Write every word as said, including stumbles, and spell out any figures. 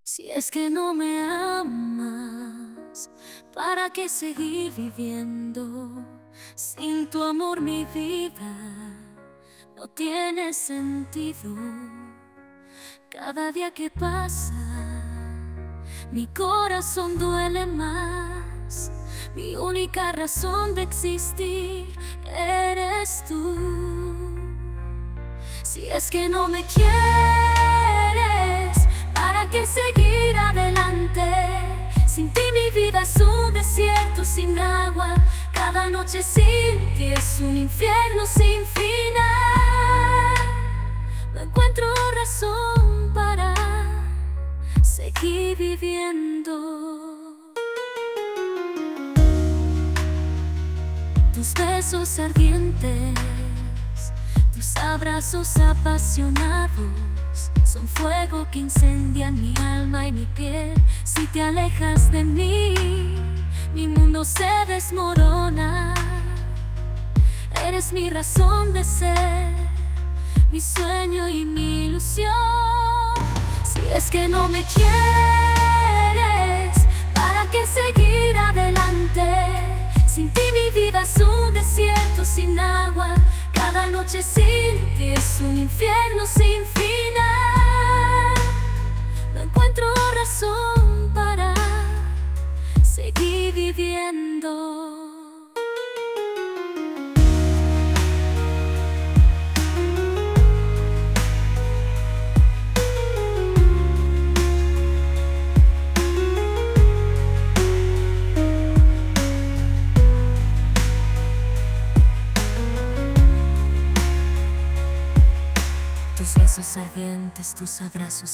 Si es que no me amas, ¿para qué seguir viviendo? Sin tu amor mi vida no tiene sentido. Cada día que pasa, mi corazón duele más. Mi única razón de existir eres tú. Si es que no me quieres, ¿para qué seguir adelante? Sin ti mi vida es un desierto sin agua. Cada noche sin ti es un infierno sin final. No encuentro razón para seguir viviendo. Tus besos ardientes, tus abrazos apasionados son fuego que incendian mi alma y mi piel. Si te alejas de mí, mi mundo se desmorona. Eres mi razón de ser, mi sueño y mi ilusión. Si es que no me quieres, ¿para qué seguir adelante? Sin ti mi vida es un desierto sin agua. Cada noche sin ti es un infierno sin final. No encuentro razón para seguir viviendo. Tus besos ardientes, tus abrazos